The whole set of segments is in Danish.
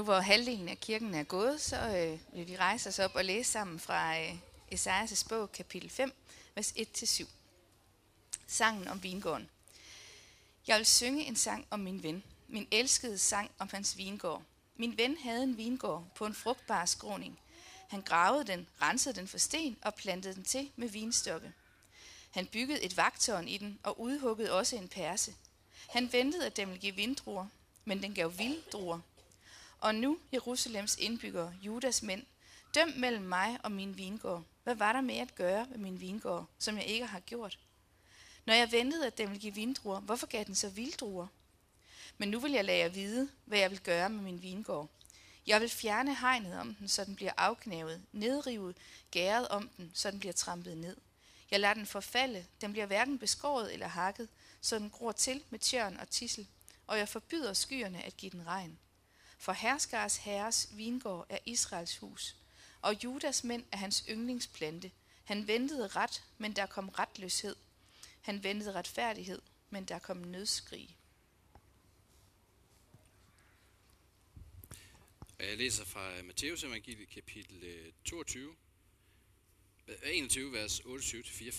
hvor halvdelen af kirken er gået, så vil vi rejse os op og læse sammen fra Esajas bog, kapitel 5, vers 1-7. Sangen om vingården. Jeg vil synge en sang om min ven, min elskede sang om hans vingård. Min ven havde en vingård på en frugtbar skråning. Han gravede den, rensede den for sten og plantede den til med vinstokke. Han byggede et vagttårn i den og udhuggede også en perse. Han ventede, at den ville give vindruer, men den gav vilddruer. Og nu, Jerusalems indbyggere, Judas mænd, døm mellem mig og min vingård. Hvad var der med at gøre med min vingård, som jeg ikke har gjort? Når jeg ventede, at den ville give vindruer, hvorfor gav den så vilddruer? Men nu vil jeg lade jer vide, hvad jeg vil gøre med min vingård. Jeg vil fjerne hegnet om den, så den bliver afknævet, nedrive gæret om den, så den bliver trampet ned. Jeg lader den forfalde, den bliver hverken beskåret eller hakket, så den gror til med tjørn og tidsel, og jeg forbyder skyerne at give den regn. For herskers herres vingård er Israels hus, og Judas mænd er hans yndlingsplante. Han ventede ret, men der kom retløshed. Han ventede retfærdighed, men der kom nødskrig. Jeg læser fra Matteus evangeliet kapitel 21, vers 28-44.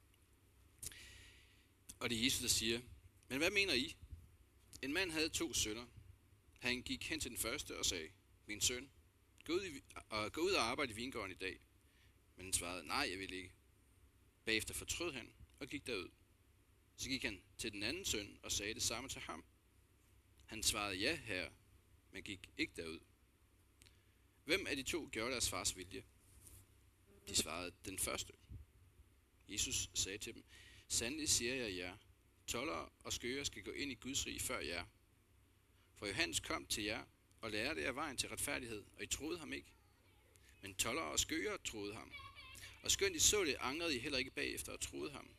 Og det er Jesus, der siger, men hvad mener I? En mand havde 2 sønner. Han gik hen til den første og sagde, min søn, gå ud og arbejde i vingården i dag. Men han svarede, nej, jeg vil ikke. Bagefter fortrød han og gik derud. Så gik han til den anden søn og sagde det samme til ham. Han svarede, ja, herre, men gik ikke derud. Hvem af de 2 gjorde deres fars vilje? De svarede, den første. Jesus sagde til dem, sandelig siger jeg jer, toldere og skøger skal gå ind i Guds rige før jer. For Johannes kom til jer og lærte jer vejen til retfærdighed, og I troede ham ikke. Men toldere og skøger troede ham. Og skønt I så det, angrede I heller ikke bagefter og troede ham.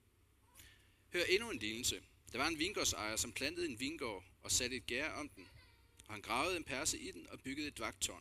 Hør endnu en lignelse. Der var en vingårdsejer, som plantede en vingård og satte et gærde om den. Og han gravede en perse i den og byggede et vagttårn.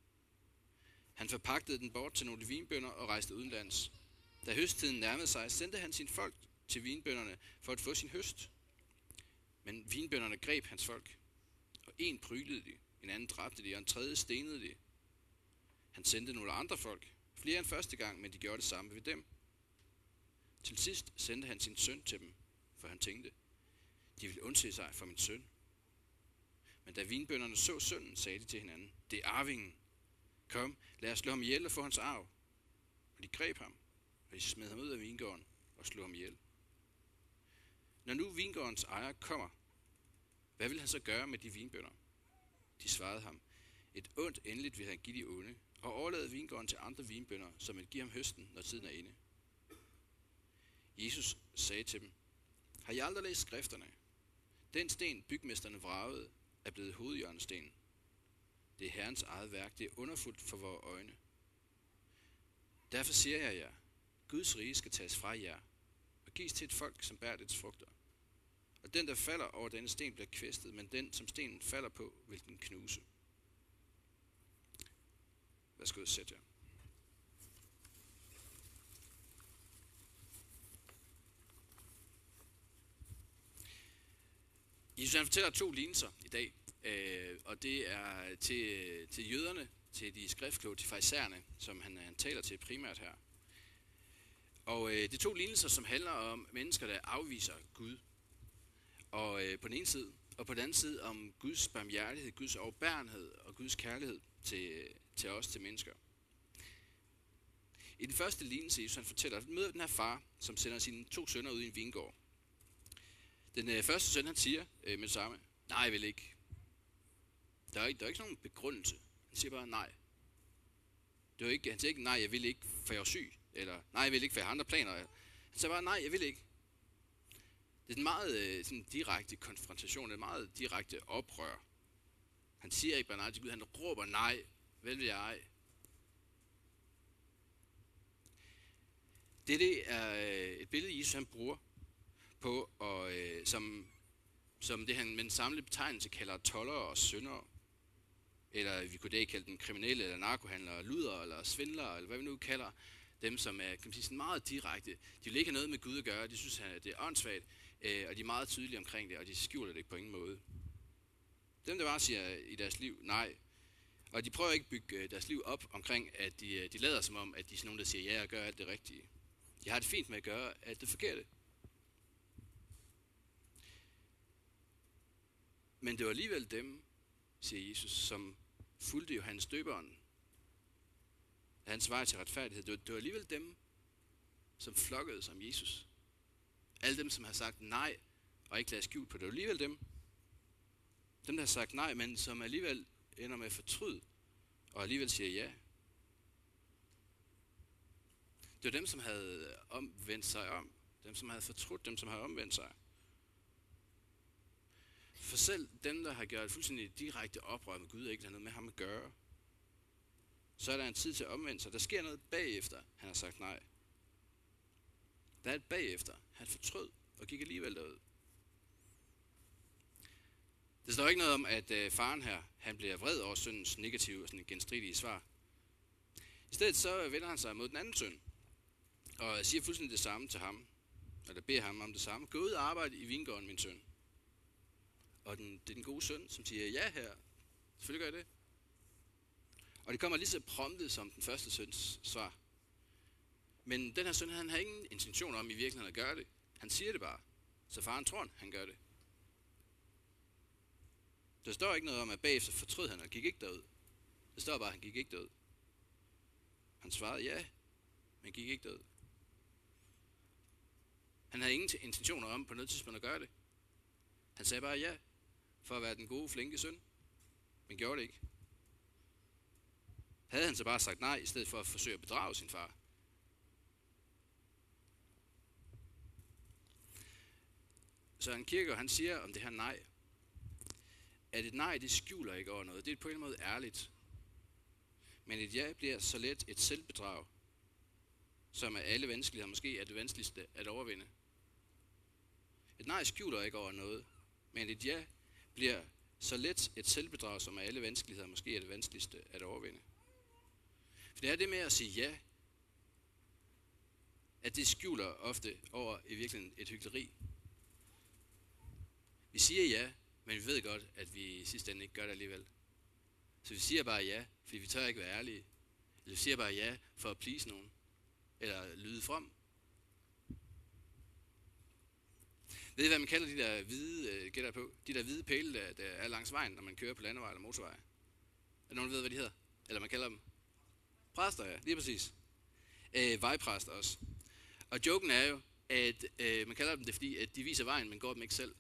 Han forpagtede den bort til nogle vinbønder og rejste udenlands. Da høsttiden nærmede sig, sendte han sine folk til vinbønderne for at få sin høst. Men vinbønderne greb hans folk. Og en prylede de, en anden dræbte de, og en tredje stenede de. Han sendte nogle andre folk, flere end første gang, men de gjorde det samme ved dem. Til sidst sendte han sin søn til dem, for han tænkte, de ville undse sig for min søn. Men da vinbønderne så sønnen, sagde de til hinanden, det er arvingen. Kom, lad os slå ham ihjel og få hans arv. Og de greb ham, og de smed ham ud af vingården og slog ham ihjel. Når nu vingårdens ejer kommer, hvad vil han så gøre med de vinbønder? De svarede ham, et ondt endeligt vil han give de onde, og overlade vingården til andre vinbønder, som vil give ham høsten, når tiden er inde. Jesus sagde til dem, har I aldrig læst skrifterne? Den sten, bygmesterne vragede, er blevet hovedhjørnestenen. Det er Herrens eget værk, det er underfuldt for vores øjne. Derfor siger jeg jer, Guds rige skal tages fra jer, og gives til et folk, som bærer dets frugter. Og den, der falder over denne sten, bliver kvæstet, men den, som stenen falder på, vil den knuse. Værsgo, sæt jer. Jesus han fortæller 2 lignelser i dag, og det er til jøderne, til de skriftkloge, til farisæerne, som han taler til primært her. Og det er 2 lignelser, som handler om mennesker, der afviser Gud. Og på den ene side, og på den anden side om Guds barmhjertighed, Guds overbærenhed og Guds kærlighed til os, til mennesker. I den første lignelse, Jesus han fortæller, møder den her far, som sender sine 2 sønner ud i en vingård. Den første søn, han siger med det samme, nej, jeg vil ikke. Der er ikke nogen begrundelse. Han siger bare nej. Han siger ikke, nej, jeg vil ikke, for jeg er syg. Eller nej, jeg vil ikke, for jeg har andre planer. Han siger bare, nej, jeg vil ikke. Det er en meget sådan direkte konfrontation, en meget direkte oprør. Han siger ikke bare nej til Gud, han råber nej, vel vil jeg ej. Det er et billede, Jesus han bruger på, og som det han med den samlede betegnelse kalder toldere og syndere. Eller vi kunne da kalde dem kriminelle, eller narkohandlere, ludere, eller svindlere, eller hvad vi nu kalder dem, som er, kan man sige, sådan meget direkte. De vil ikke have noget med Gud at gøre, de synes, at det er åndssvagt, og de er meget tydelige omkring det, og de skjuler det på ingen måde. Dem, der bare siger i deres liv, nej, Og de prøver ikke at bygge deres liv op omkring, at de lader som om, at de er sådan nogen, der siger ja og gør alt det rigtige. De har det fint med at gøre alt det forkerte. Men det var alligevel dem, siger Jesus, som fulgte Johannes Døberen. Hans vej til retfærdighed. Det var alligevel dem, som flokkede som Jesus. Alle dem, som har sagt nej og ikke ladet skjult på det. Det var alligevel dem. Dem, der har sagt nej, men som alligevel ender med at fortryde og alligevel siger ja. Det var dem, som havde omvendt sig om. Dem, som havde fortrudt. Dem, som havde omvendt sig. For selv dem, der har gjort fuldstændig direkte oprør med Gud og ikke har noget med ham at gøre, så er der en tid til at omvende sig. Der sker noget bagefter, han har sagt nej. Der er et bagefter. Han fortrød og gik alligevel derud. Det står ikke noget om, at faren her, han bliver vred over sønnens negative og sådan genstridige svar. I stedet så vender han sig mod den anden søn, og siger fuldstændig det samme til ham, eller beder ham om det samme. Gå ud og arbejde i vingården, min søn. Og det er den gode søn, som siger ja her. Selvfølgelig gør jeg det. Og det kommer lige så promptet som den første søns svar. Men den her søn, han har ingen intention om i virkeligheden at gøre det. Han siger det bare. Så faren tror, han gør det. Der står ikke noget om, at bagefter fortrød han og gik ikke derud. Der står bare, at han gik ikke derud. Han svarede ja, men gik ikke derud. Han havde ingen intentioner om på noget tidspunkt at gøre det. Han sagde bare ja, for at være den gode, flinke søn, men gjorde det ikke. Havde han så bare sagt nej, i stedet for at forsøge at bedrage sin far. Søren Kierkegaard, han siger om det her nej, at et nej, det skjuler ikke over noget. Det er på en måde ærligt. Men et ja bliver så let et selvbedrag, som af alle vanskeligheder måske er det vanskeligste at overvinde. Et nej skjuler ikke over noget, men et ja bliver så let et selvbedrag, som af alle vanskeligheder måske er det vanskeligste at overvinde. For det er det med at sige ja, at det skjuler ofte over i virkeligheden et hykleri. Vi siger ja, men vi ved godt, at vi i sidste ende ikke gør det alligevel. Så vi siger bare ja, fordi vi tør ikke være ærlige. Eller vi siger bare ja for at please nogen. Eller lyde from. Ved I, hvad man kalder de der hvide, gætter på? De der hvide pæle, der er langs vejen, når man kører på landevej eller motorvej. Er der nogen, der ved, hvad de hedder? Eller man kalder dem? Præster, ja. Lige præcis. Vejpræster også. Og joken er jo, at man kalder dem det, fordi at de viser vejen, men går dem ikke selv.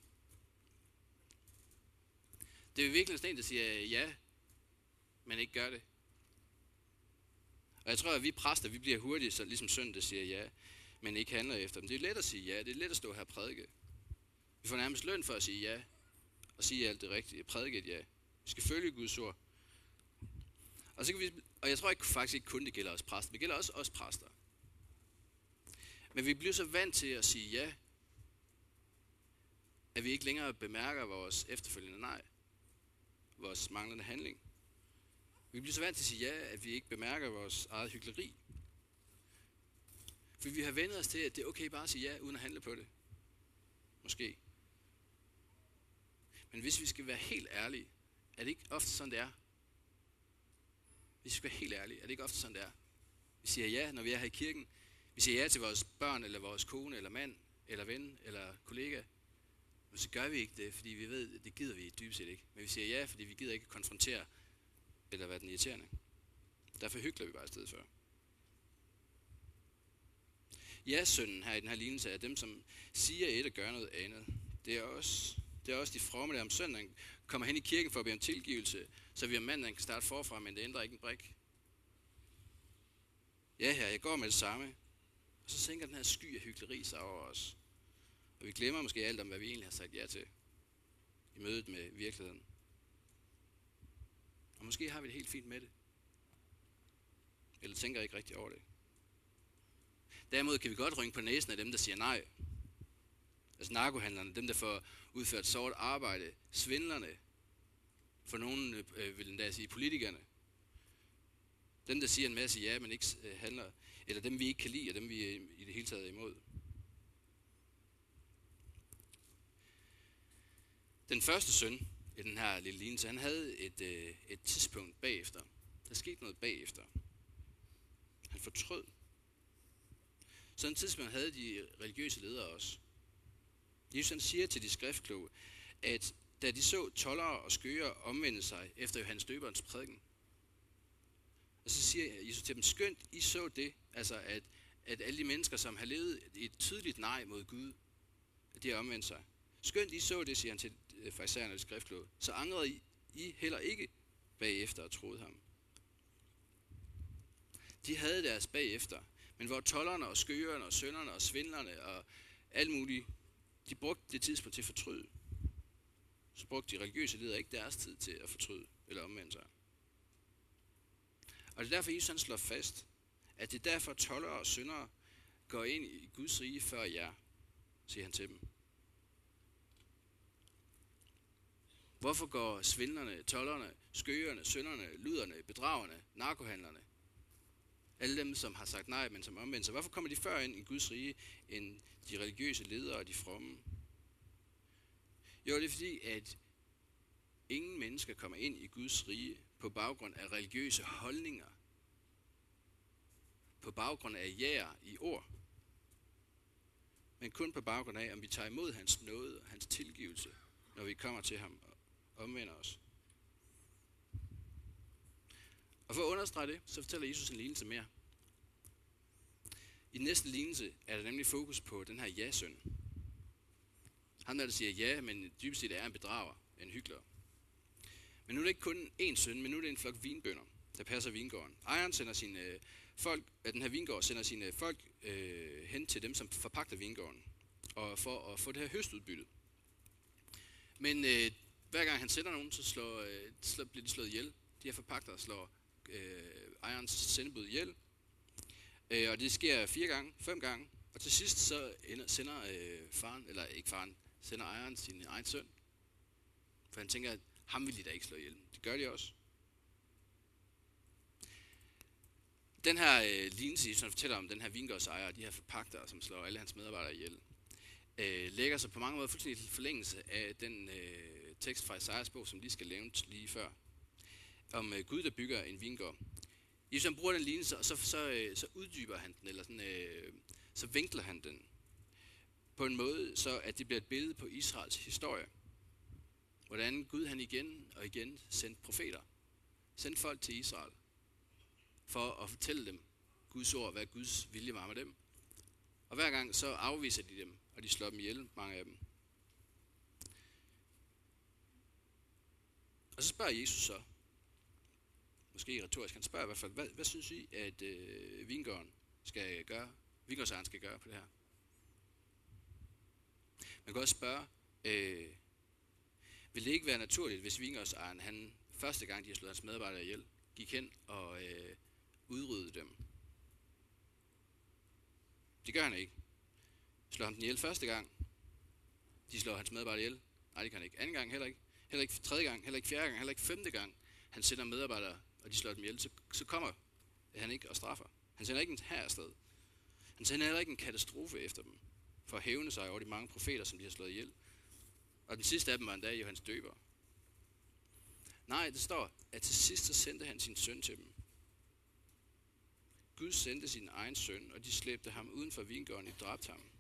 Det er jo virkelig sådan en, der siger ja, men ikke gør det. Og jeg tror, at vi præster, vi bliver hurtigt, så ligesom sønnen, der siger ja, men ikke handler efter dem. Det er let at sige ja, det er let at stå her og prædike. Vi får nærmest løn for at sige ja, og sige alt det rigtige, prædike et ja. Vi skal følge Guds ord. Og, så kan vi, og jeg tror faktisk ikke kun det gælder os præster, det gælder også os præster. Men vi bliver så vant til at sige ja, at vi ikke længere bemærker vores efterfølgende nej, vores manglende handling. Vi bliver så vant til at sige ja, at vi ikke bemærker vores eget hykleri. For vi har vendt os til, at det er okay bare at sige ja, uden at handle på det. Måske. Men hvis vi skal være helt ærlige, er det ikke ofte sådan, det er? Hvis vi skal være helt ærlige, er det ikke ofte sådan, det er? Vi siger ja, når vi er her i kirken. Vi siger ja til vores børn, eller vores kone, eller mand, eller ven, eller kollega. Men så gør vi ikke det, fordi vi ved, at det gider vi dybest set ikke. Men vi siger ja, fordi vi gider ikke konfrontere, eller være den irriterende. Derfor hykler vi bare i stedet for. Ja-sønnen her i den her lignelse er dem, som siger et og gør noget andet. Det er også de fromme, der om søndagen kommer hen i kirken for at bede om tilgivelse, så vi om mandagen kan starte forfra, men det ændrer ikke en brik. Ja her, jeg går med det samme. Og så sænker den her sky af hykleri sig over os. Og vi glemmer måske alt om, hvad vi egentlig har sagt ja til i mødet med virkeligheden. Og måske har vi det helt fint med det. Eller tænker ikke rigtig over det. Derimod kan vi godt rynke på næsen af dem, der siger nej. Altså narkohandlerne, dem der får udført sort arbejde, svindlerne, for nogen vil endda sige politikerne. Dem der siger en masse ja, men ikke handler, eller dem vi ikke kan lide, og dem vi i det hele taget er imod. Den første søn i den her lille lignelse, han havde et tidspunkt, bagefter. Der skete noget bagefter. Han fortrød. Sådan et tidspunkt havde de religiøse ledere også. Jesus han siger til de skriftkloge, at da de så toldere og skøger omvende sig efter Johannes Døberens prædiken, og så siger Jesus til dem, skønt I så det, altså at alle de mennesker, som har levet et tydeligt nej mod Gud, at de har omvendt sig. Skønt I så det, siger han til farisæerne og de skriftkloge, så angrede I heller ikke bagefter og troede ham. De havde deres bagefter, men hvor tolderne og skøgerne og synderne og svindlerne og alt muligt, de brugte det tidspunkt til at fortryde. Så brugte de religiøse ledere ikke deres tid til at fortryde eller omvende sig. Og det er derfor, Jesus han slår fast, at det er derfor toldere og syndere går ind i Guds rige før jer, siger han til dem. Hvorfor går svindlerne, tolderne, skøgerne, synderne, luderne, bedragerne, narkohandlerne, alle dem, som har sagt nej, men som omvendt sig, hvorfor kommer de før ind i Guds rige, end de religiøse ledere og de fromme? Jo, det er fordi, at ingen mennesker kommer ind i Guds rige på baggrund af religiøse holdninger, på baggrund af jæger i ord, men kun på baggrund af, om vi tager imod hans nåde og hans tilgivelse, når vi kommer til ham og omvender os. Og for at understrege det, så fortæller Jesus en lignelse mere. I den næste lignelse er der nemlig fokus på den her ja-søn. Han der siger ja, men dybest set er en bedrager, en hykler. Men nu er det ikke kun én søn, men nu er det en flok vinbønder, der passer vingården. Ejeren sender sine folk, at den her vingård sender sine folk hen til dem, som forpagter vingården, og for at få det her høstudbyttet. Men hver gang han sender nogen, så bliver de slået ihjel. De her forpagtere slår ejerens sendebud ihjel. Og det sker 4 gange, 5 gange. Og til sidst så sender ejeren sin egen søn. For han tænker, at ham vil de da ikke slå ihjel. Det gør de også. Den her lignelse, som fortæller om den her vingårdsejer og de her forpagtere, som slår alle hans medarbejdere ihjel, lægger sig på mange måder fuldstændig i forlængelse af den tekst fra Esajas bog, som lige skal nævnes lige før, om Gud, der bygger en vingård. Jesus han bruger den lignelse, og så uddyber han den, eller sådan, så vinkler han den på en måde, så at det bliver et billede på Israels historie. Hvordan Gud han igen og igen sendte profeter, sendte folk til Israel, for at fortælle dem Guds ord, hvad Guds vilje var med dem. Og hver gang så afviser de dem, og de slår dem ihjel, mange af dem. Og så spørger Jesus så, måske retorisk, han spørger i hvert fald, hvad synes I, at vingårdsejeren skal gøre på det her? Man kan også spørge, vil det ikke være naturligt, hvis vingårdsejeren, han første gang, de har slået hans medarbejdere ihjel, gik hen og udryddede dem? Det gør han ikke. Slår han den ihjel første gang, de slår hans medarbejdere ihjel? Nej, det kan han ikke. Anden gang heller ikke. Heller ikke tredje gang, heller ikke fjerde gang, heller ikke femte gang. Han sender medarbejdere, og de slår dem ihjel, så kommer han ikke og straffer. Han sender ikke en hær afsted. Han sender heller ikke en katastrofe efter dem, for at hævne sig over de mange profeter, som de har slået ihjel. Og den sidste af dem var endda Johannes Døber. Nej, det står, at til sidst så sendte han sin søn til dem. Gud sendte sin egen søn, og de slæbte ham uden for vingården og dræbte ham.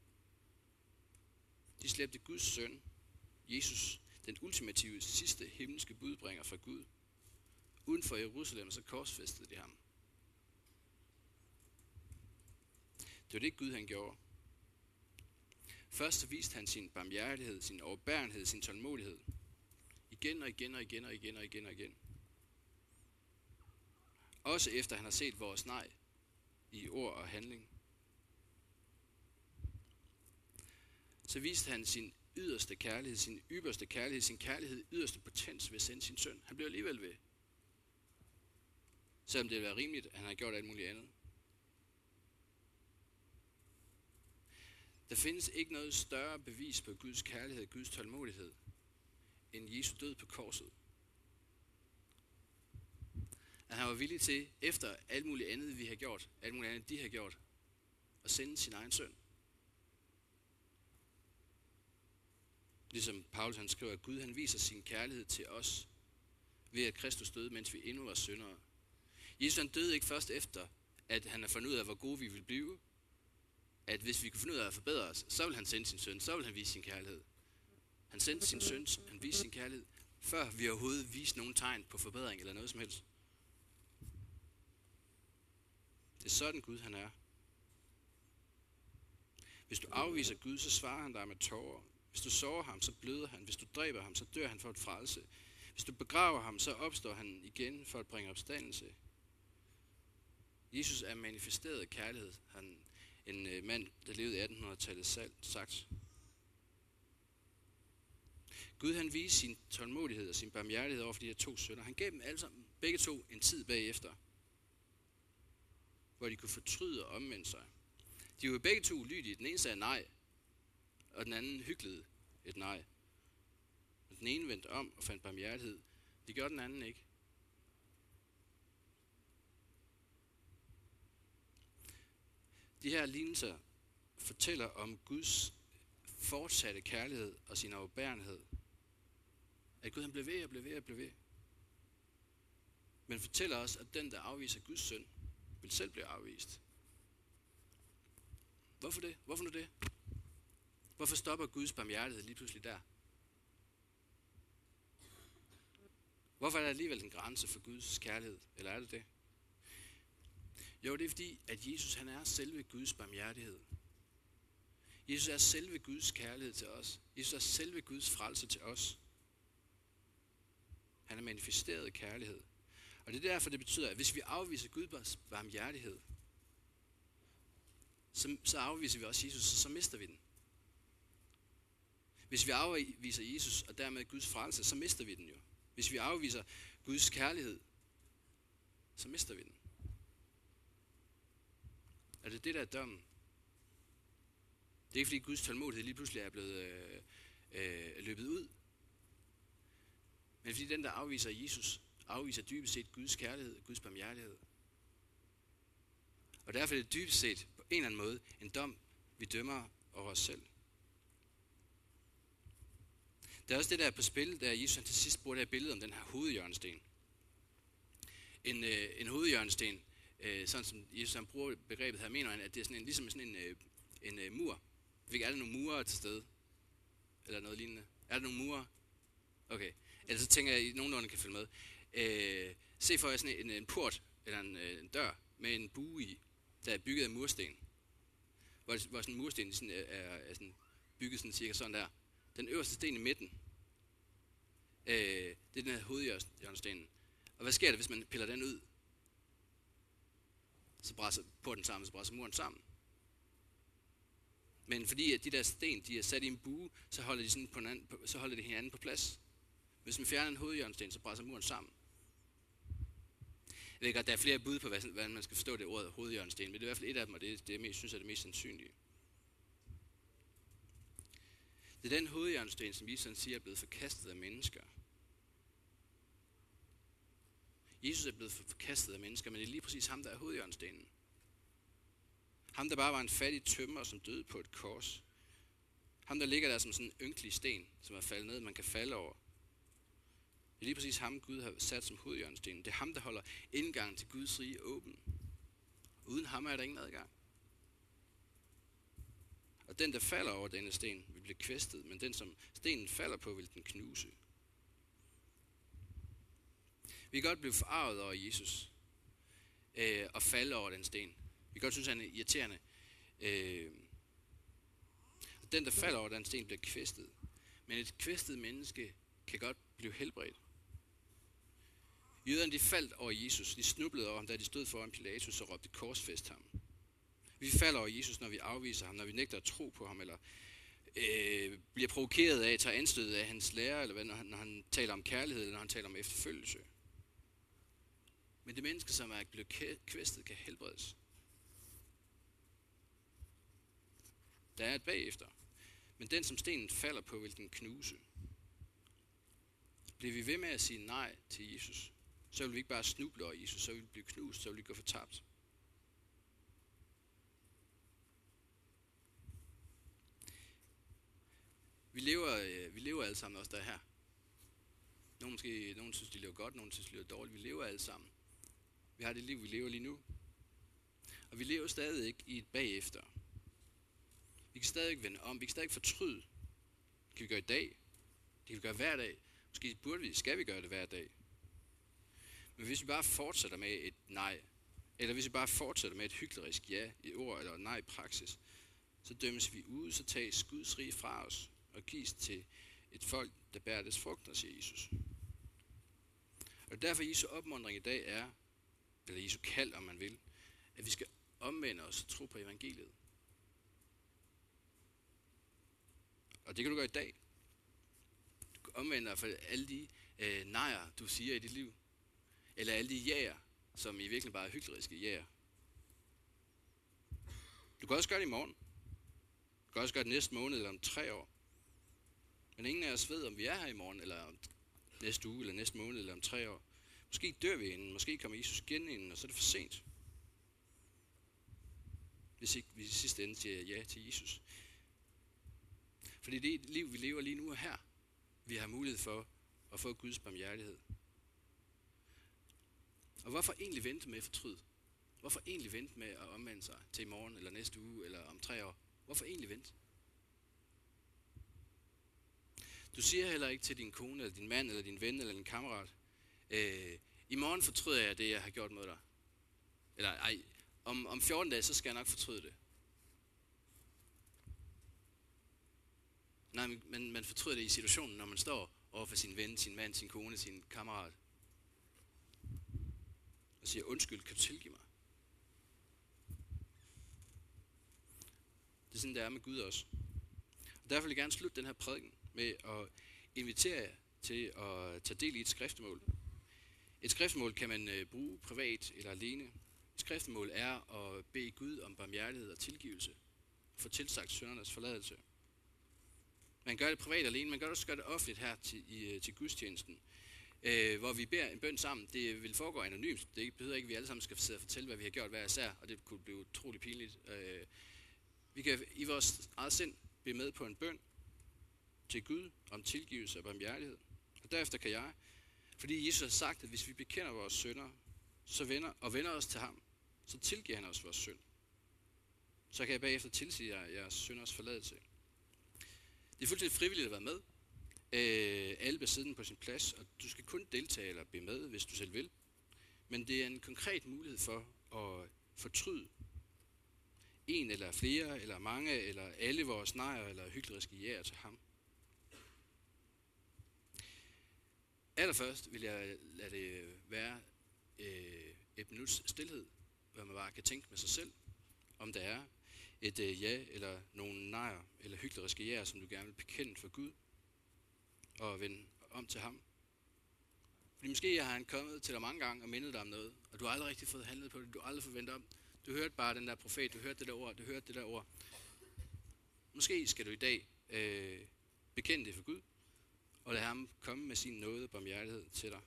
De slæbte Guds søn, Jesus, den ultimative sidste himmelske budbringer fra Gud, uden for Jerusalem, så korsfæstede de ham. Det var det Gud han gjorde. Først så viste han sin barmhjertighed, sin overbærenhed, sin tålmodighed. Igen og igen og igen og igen og igen og igen. Også efter han har set vores nej i ord og handling. Så viste han sin yderste kærlighed, sin ypperste kærlighed, sin kærlighed yderste potens ved at sende sin søn. Han blev alligevel ved. Selvom det ville være rimeligt, at han har gjort alt muligt andet. Der findes ikke noget større bevis på Guds kærlighed, Guds tålmodighed, end Jesu død på korset. At han var villig til, efter alt muligt andet vi har gjort, alt muligt andet de har gjort, at sende sin egen søn. Ligesom Paulus han skriver, at Gud han viser sin kærlighed til os, ved at Kristus døde, mens vi endnu var syndere. Jesus han døde ikke først efter, at han har fundet ud af, hvor gode vi vil blive. At hvis vi kunne finde ud af at forbedre os, så vil han sende sin søn, så vil han vise sin kærlighed. Han sendte sin søn, han viste sin kærlighed, før vi overhovedet viste nogen tegn på forbedring eller noget som helst. Det er sådan Gud han er. Hvis du afviser Gud, så svarer han dig med tårer. Hvis du sårer ham, så bløder han. Hvis du dræber ham, så dør han for et frelse. Hvis du begraver ham, så opstår han igen for at bringe opstandelse. Jesus er manifesteret kærlighed. En mand, der levede i 1800-tallet, sagt. Gud han viste sin tålmodighed og sin barmhjertighed over for de her 2 sønner. Han gav dem alle sammen, begge 2 en tid bagefter, hvor de kunne fortryde og omvende sig. De var begge 2 ulydige. Den ene sagde nej, og den anden hyklede et nej. Den ene vendte om og fandt barmhjertighed. Det gjorde den anden ikke. De her lignelser fortæller om Guds fortsatte kærlighed og sin overbærenhed. At Gud han blev ved og blev ved og blev ved. Men fortæller også, at den, der afviser Guds søn, vil selv blive afvist. Hvorfor det? Hvorfor nu det? Hvorfor stopper Guds barmhjertighed lige pludselig der? Hvorfor er der alligevel en grænse for Guds kærlighed? Eller er det det? Jo, det er fordi, at Jesus han er selve Guds barmhjertighed. Jesus er selve Guds kærlighed til os. Jesus er selve Guds frelse til os. Han er manifesteret kærlighed. Og det er derfor, det betyder, at hvis vi afviser Guds barmhjertighed, så afviser vi også Jesus, så mister vi den. Hvis vi afviser Jesus og dermed Guds frelse, så mister vi den jo. Hvis vi afviser Guds kærlighed, så mister vi den. Er det det, der er dommen? Det er ikke fordi Guds tålmodighed lige pludselig er blevet løbet ud. Men fordi den, der afviser Jesus, afviser dybest set Guds kærlighed, Guds barmhjertighed. Og derfor er det dybest set på en eller anden måde en dom, vi dømmer over os selv. Der er også det, der er på spil, da Jesus til sidst bruger det her billede om den her hovedhjørnesten. En hovedhjørnesten, sådan som Jesus han bruger begrebet her, mener han, at det er sådan ligesom sådan en mur. Er der nogle murer til stede? Eller noget lignende? Er der nogle murer? Okay. Ellers så tænker jeg, at I nogenlunde kan følge med. Se for jer sådan en port, eller en dør, med en bue i, der er bygget af mursten. Hvor sådan en mursten sådan er sådan bygget sådan cirka sådan der. Den øverste sten i midten, det er den her hovedhjørnestenen. Og hvad sker der, hvis man piller den ud? Så brænder porten sammen, så brænder muren sammen. Men fordi at de der sten, de er sat i en bue, så holder de sådan så holder de hinanden på plads. Hvis man fjerner en hovedhjørnesten, så brænder muren sammen. Jeg ved godt, der er flere bud på, hvordan man skal forstå det ord hovedhjørnesten, men det er i hvert fald et af dem, og det er mest, synes jeg er det mest sandsynlige. Det er den hovedhjørnesten, som Jesus siger er blevet forkastet af mennesker. Jesus er blevet forkastet af mennesker, men det er lige præcis ham, der er hovedhjørnestenen. Ham, der bare var en fattig tømrer, som døde på et kors. Ham, der ligger der som sådan en ynkelig sten, som er faldet ned, man kan falde over. Det er lige præcis ham, Gud har sat som hovedhjørnestenen. Det er ham, der holder indgangen til Guds rige åben. Uden ham er der ingen adgang. Og den, der falder over denne sten, vil blive kvæstet, men den, som stenen falder på, vil den knuse. Vi kan godt blive forarvet over Jesus og falde over den sten. Vi kan godt synes, at han er irriterende. Og den, der falder over den sten, bliver kvæstet. Men et kvæstet menneske kan godt blive helbredt. Jøderne, de faldt over Jesus. De snublede over ham, da de stod foran Pilatus og råbte korsfæst ham. Vi falder over Jesus, når vi afviser ham, når vi nægter at tro på ham, eller bliver provokeret af, tager anstødet af hans lære, eller når han taler om kærlighed, eller når han taler om efterfølgelse. Men det menneske, som er blevet kvæstet, kan helbredes. Der er et bagefter. Men den, som stenen falder på, vil den knuse. Bliver vi ved med at sige nej til Jesus, så vil vi ikke bare snuble over Jesus, så vil vi blive knust, så vil vi gå fortabt. Vi lever alle sammen også der her. Nogen synes, de lever godt, nogen synes, de lever dårligt. Vi lever alle sammen. Vi har det liv, vi lever lige nu. Og vi lever stadig ikke i et bagefter. Vi kan stadig vende om, vi kan stadig fortryde. Det kan vi gøre i dag. Det kan vi gøre hver dag. Måske skal vi gøre det hver dag. Men hvis vi bare fortsætter med et nej, eller hvis vi bare fortsætter med et hyklerisk ja i ord eller nej i praksis, så dømmes vi ud, så tages Guds rige fra os og gives til et folk, der bærer dets frugter, siger Jesus. Og derfor Jesu opmuntring i dag er, eller Jesu kald, om man vil, at vi skal omvende os og tro på evangeliet. Og det kan du gøre i dag. Du kan omvende dig for alle de nejer, du siger i dit liv. Eller alle de jaer, som i virkelig bare er hykleriske jaer. Du kan også gøre det i morgen. Du kan også gøre det næste måned eller om 3 år. Men ingen af os ved, om vi er her i morgen, eller om næste uge, eller næste måned, eller om 3 år. Måske dør vi inden, måske kommer Jesus igen inden, og så er det for sent. Hvis ikke vi i sidste ende siger ja til Jesus. Fordi det liv, vi lever lige nu og her, vi har mulighed for at få Guds barmhjertighed. Og hvorfor egentlig vente med at fortryde? Hvorfor egentlig vente med at omvende sig til i morgen, eller næste uge, eller om 3 år? Hvorfor egentlig vente? Du siger heller ikke til din kone, eller din mand, eller din ven, eller din kammerat, i morgen fortryder jeg det, jeg har gjort mod dig. Eller ej, om 14 dage, så skal jeg nok fortryde det. Nej, men man fortryder det i situationen, når man står overfor sin ven, sin mand, sin kone, sin kammerat. Og siger, undskyld, kan du tilgive mig? Det er sådan, det er med Gud også. Og derfor vil jeg gerne slutte den her prædiken med at invitere jer til at tage del i et skriftemål. Et skriftemål kan man bruge privat eller alene. Et skriftemål er at bede Gud om barmhjertighed og tilgivelse. For tilsagt syndernes forladelse. Man gør det privat alene, man kan også gøre det offentligt her til gudstjenesten. Hvor vi beder en bøn sammen. Det vil foregå anonymt. Det betyder ikke, at vi alle sammen skal sidde og fortælle, hvad vi har gjort hver især, og det kunne blive utrolig pinligt. Vi kan i vores eget sind bede med på en bøn til Gud om tilgivelse og barmhjertighed. Og derefter kan jeg, fordi Jesus har sagt, at hvis vi bekender vores synder, så vender os til ham, så tilgiver han os vores synd. Så kan jeg bagefter tilsige jeres synders forladelse. Det er fuldstændig frivilligt at være med. Alle bliver siddende på sin plads, og du skal kun deltage eller bede med, hvis du selv vil. Men det er en konkret mulighed for at fortryde en eller flere, eller mange, eller alle vores nejer, eller hykleriske jæger til ham. Allerførst vil jeg lade det være et minuts stilhed, hvor man bare kan tænke med sig selv, om der er et ja, eller nogle nejer, eller hykleriske jæger, som du gerne vil bekende for Gud, og vende om til ham. Fordi måske har han kommet til dig mange gange og mindet dig om noget, og du har aldrig rigtig fået handlet på det, du har aldrig fået vendt om. Du hørte bare den der profet, du hørte det der ord, du hørte det der ord. Måske skal du i dag bekende det for Gud, og lade ham komme med sin nåde og barmhjertighed til dig.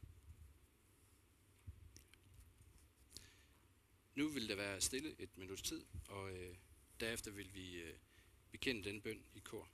Nu vil der være stille et minuts tid, og derefter vil vi bekende den bøn i kor.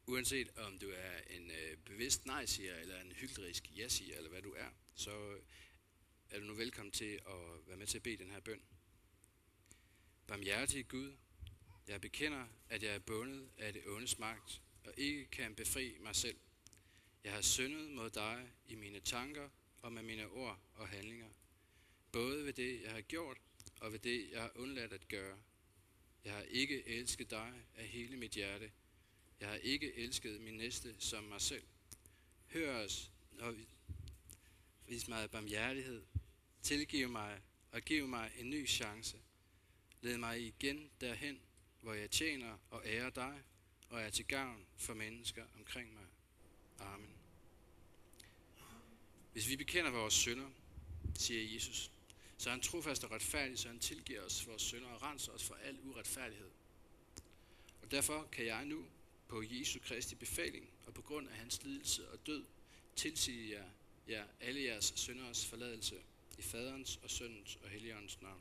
Uanset om du er en bevidst nej-siger, eller en hyklerisk ja-siger, eller hvad du er, så er du nu velkommen til at være med til at bede den her bøn. Barmhjertige Gud, jeg bekender, at jeg er bundet af det ondes magt, og ikke kan befri mig selv. Jeg har syndet mod dig i mine tanker og med mine ord og handlinger, både ved det, jeg har gjort, og ved det, jeg har undladt at gøre. Jeg har ikke elsket dig af hele mit hjerte. Jeg har ikke elsket min næste som mig selv. Hør os, og vis mig barmhjertighed. Tilgiv mig og giv mig en ny chance. Led mig igen derhen, hvor jeg tjener og ærer dig, og er til gavn for mennesker omkring mig. Amen. Hvis vi bekender vores synder, siger Jesus, så er han trofast og retfærdig, så han tilgiver os vores synder og renser os for al uretfærdighed. Og derfor kan jeg nu på Jesu Kristi befaling og på grund af hans lidelse og død tilsige jer alle jeres synders forladelse i Faderens og Søndens og Helligåndens navn.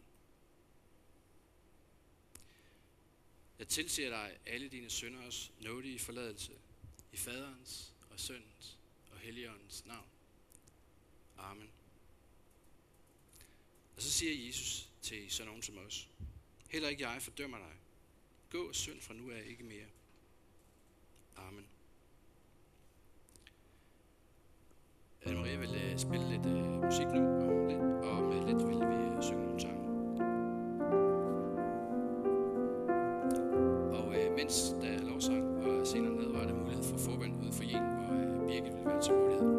Jeg tilsiger dig alle dine synders nådige forladelse i Faderens og Søndens og Helligåndens navn. Amen. Og så siger Jesus til sådan nogen som os, heller ikke jeg fordømmer dig. Gå og synd fra nu af ikke mere. Amen. Anne-Marie vil spille lidt musik nu, og med lidt vil vi synge nogle sange. Og mens der er lovsang og senere ned, var der mulighed for forbøn ude for Jen, og Birgit vil være til mulighed.